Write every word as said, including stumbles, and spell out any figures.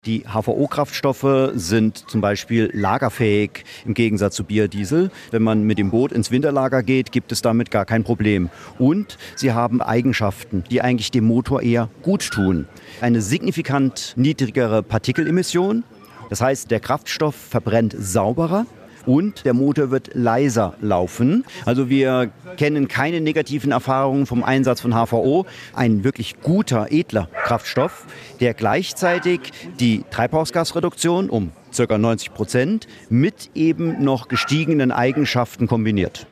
Die H V O-Kraftstoffe sind zum Beispiel lagerfähig im Gegensatz zu Biodiesel. Wenn man mit dem Boot ins Winterlager geht, gibt es damit gar kein Problem. Und sie haben Eigenschaften, die eigentlich dem Motor eher gut tun. Eine signifikant niedrigere Partikelemission. Das heißt, der Kraftstoff verbrennt sauberer. Und der Motor wird leiser laufen. Also wir kennen keine negativen Erfahrungen vom Einsatz von H V O. Ein wirklich guter, edler Kraftstoff, der gleichzeitig die Treibhausgasreduktion um ca. neunzig Prozent mit eben noch gestiegenen Eigenschaften kombiniert.